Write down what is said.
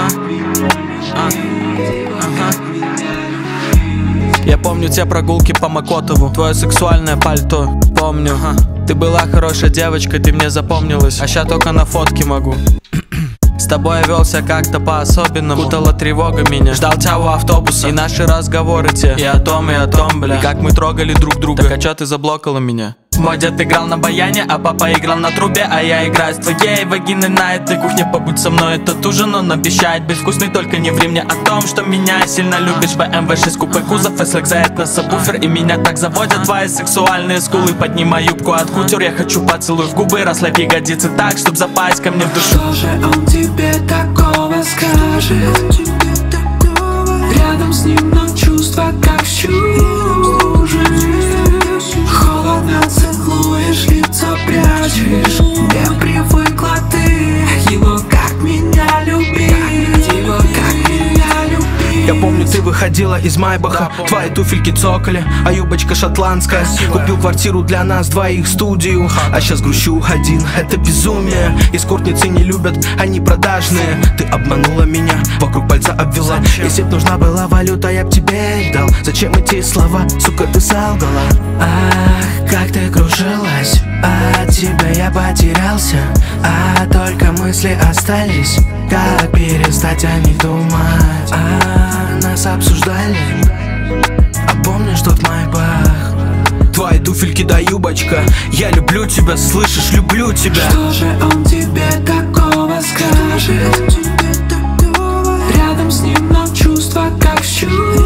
Я помню те прогулки по Макотову, твое сексуальное пальто, помню. Ты была хорошая девочка, ты мне запомнилась, а ща только на фотке могу. С тобой я велся как-то по-особенному, кутала тревога меня. Ждал тебя у автобуса, и наши разговоры те и о том, бля, и как мы трогали друг друга. Так а чё ты заблокала меня? Мой дед играл на баяне, а папа играл на трубе, а я играю с твоей вагиной на этой кухне. Побудь со мной этот ужин, он обещает быть вкусный, только не ври мне о том, что меня сильно любишь. BMW 6 купе кузов, S-Lex за это сабвуфер, и меня так заводят твои сексуальные скулы. Поднимай юбку от кутюр, я хочу поцелуй в губы, расслабь ягодицы так, чтоб запасть ко мне в душу. Что же он тебе такого скажет? Рядом с ним, но чувства как в чужих. Холодно целуешь, лицо прячешь. Не привыкла ты его как меня любить, его как меня любить. Я помню, ты выходила из Майбаха, твои туфельки цокали, а юбочка шотландская. Купил квартиру для нас двоих, студию, а сейчас грущу один, это безумие. Эскортницы не любят, они продажные. Ты обманула меня, вокруг пальца обвела. Если б нужна была валюта, я б тебе их дал. Зачем эти слова, сука, ты солгала? Ах, как ты кружилась, от тебя я потерялся, а только мысли остались. Как перестать о них думать? Нас обсуждали, а помнишь тот Майбах? Твои туфельки да юбочка, я люблю тебя, слышишь, люблю тебя. Что же он тебе такого скажет? Рядом с ним, но чувства как в чужих.